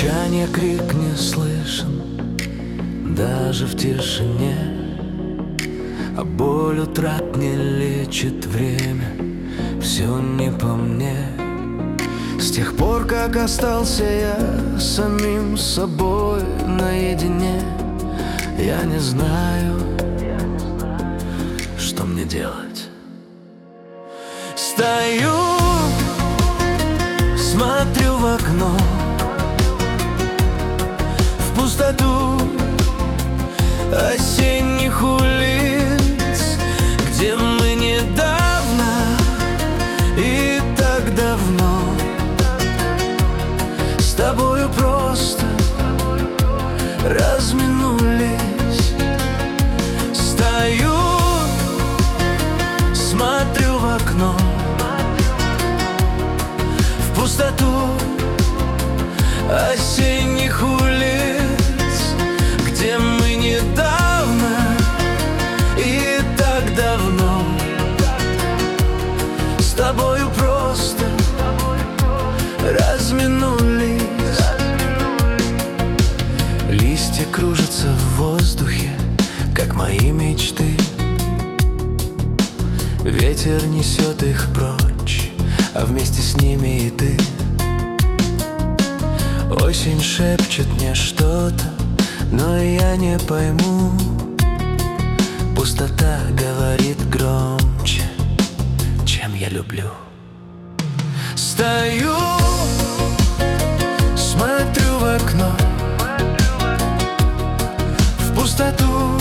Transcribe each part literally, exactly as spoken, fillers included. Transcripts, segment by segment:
Молчание, крик не слышен даже в тишине, а боль утрат не лечит время, все не по мне. С тех пор, как остался я самим собой наедине, я не знаю, что мне делать. Стою, смотрю в окно, в пустоту осенних улиц, где мы недавно и так давно с тобою просто разминулись. Стою, смотрю в окно, в пустоту осенних улиц, где мы недавно и так давно с тобою просто разминулись. Листья кружатся в воздухе, как мои мечты. Ветер несет их прочь, а вместе с ними и ты. Осень шепчет мне что-то, но я не пойму. Пустота говорит громче, чем я люблю. Стою, смотрю в окно, в пустоту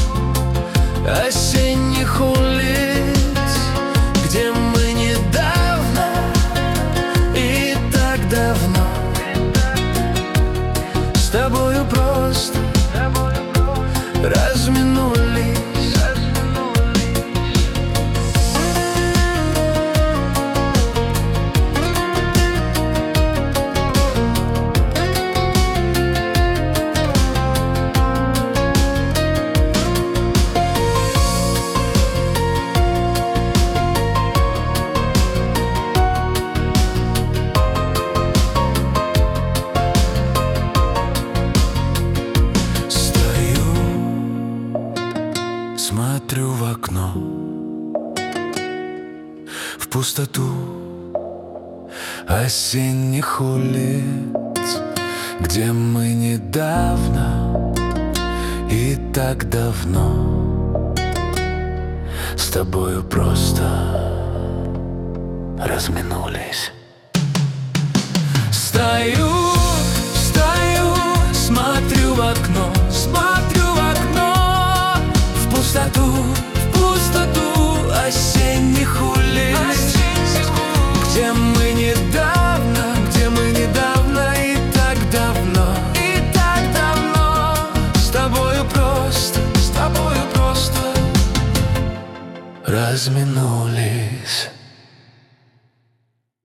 осенних улиц, где мы недавно и так давно с тобою просто разминулись. Смотрю в окно, в пустоту осенних улиц, где мы недавно и так давно с тобою просто разминулись. Стою, стою, смотрю в окно, смотрю в окно, в пустоту, в пустоту осенних улиц, где мы недавно, где мы недавно и так давно, и так давно с тобою просто, с тобою просто разминулись.